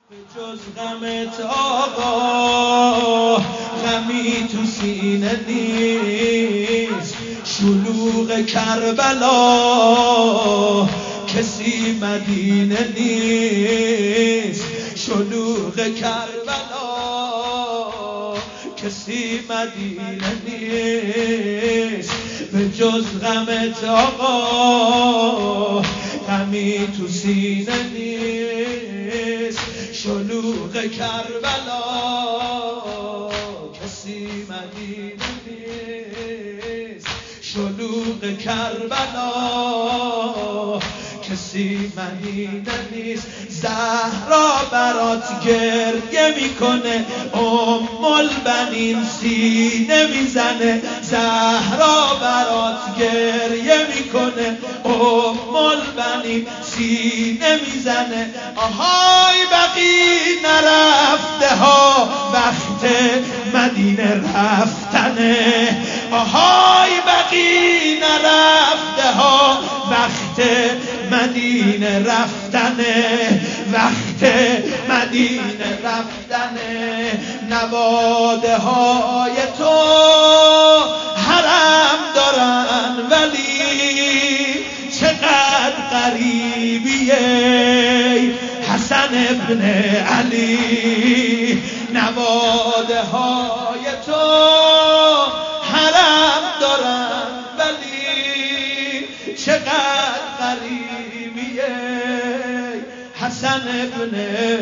به جز غمت آقا غمی تو سینه نیست، شلوغ کربلا کسی مدینه نیست، شلوغ کربلا کسی مدینه نیست. به جز غمت آقا غمی تو سینه نیست، شلوغ کربلا کسی مدینه نیست، شلوغ کربلا کسی مدینه نیست. زهرا برات گریه میکنه، البنین سینه میزنه. زهرا برات گریه میکنه، البنین سینه میزنه. آهای بقی نرفته ها وقت مدینه رفتنه، آهای بقی نرفته ها وقت مدینه رفتنه، وقت مدینه رفتنه. نواده های تو حرم دارن ولی چقدر غریبیه حسن ابن علی. نواده های تو حرم دارن ولی چقدر غریبیه حسن ابن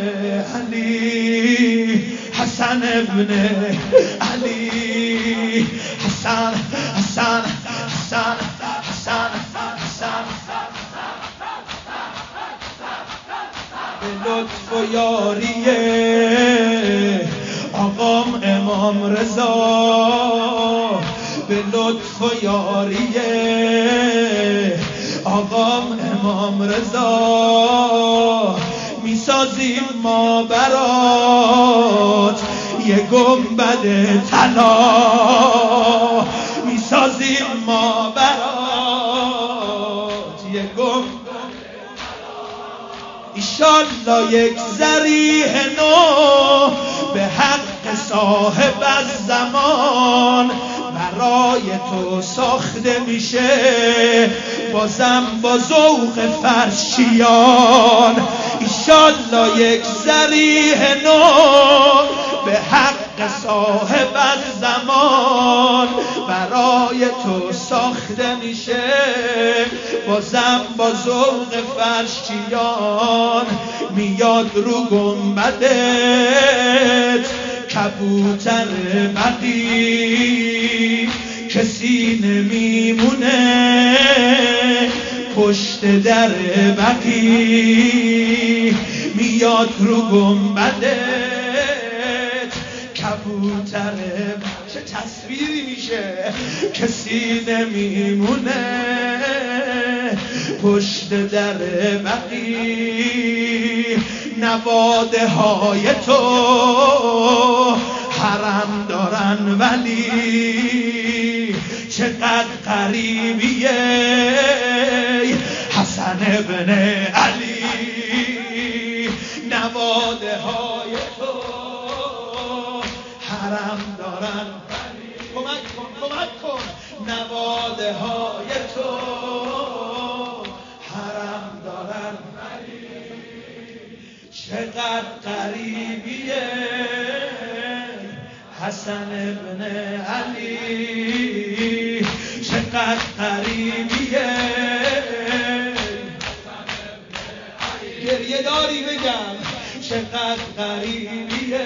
علی، حسن ابن علی. حسن حسن حسن حسن حسن به لطف و یاریه آقام امام رضا، به لطف و یاریه آقام امام رضا میسازیم ما برات یه گنبد طلا، میسازیم ما برات یه گنبد طلا. ایشالله یک ذریح نو به حق صاحب الزمان برای تو ساخته میشه، بازم با ذوق فرشیان. ایشالله یک ذریح نو به حق صاحب الزمان برای تو ساخته میشه، بازم با ذوق فرشیان. میاد رو گنبدت کبوتر بقی، کسی نمیمونه پشت در بقی. میاد رو گنبدت کبوتر چه تصویری میشه، کسی نمیمونه پشت در بقی. نواده های تو حرم دارن ولی چقدر غریبیه حسن ابن علی. نواده های تو حرم دارن ولی کمک کن کمک کن. نواده های تو حرم دارن ولی چقدر غریبیه حسن ابن علی، چقدر غریبیه گریه داری بگم چقدر غریبیه.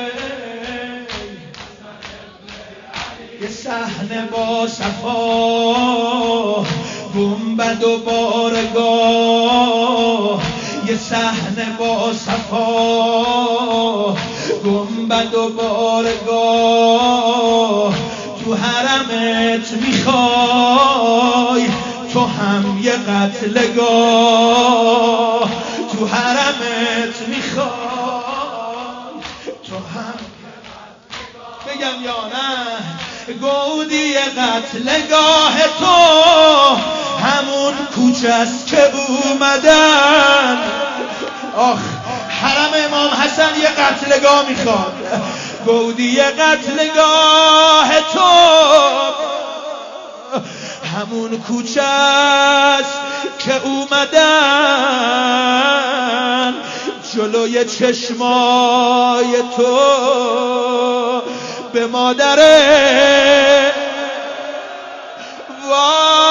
یه صحنه با صفا گنبد و بارگاه، یه صحنه با صفا گنبد و بارگاه. تو حرمت میخوای تو هم یه قتلگاه، تو حرمت میخوای تو هم بگم یا نه گودی قتلگاه تو همون کوچه است که اومدن آخ حرم امام حسن یه قتلگاه میخواد. گودی قتلگاه تو همون کوچه است که اومدن جلوی چشمای تو به مادره. وای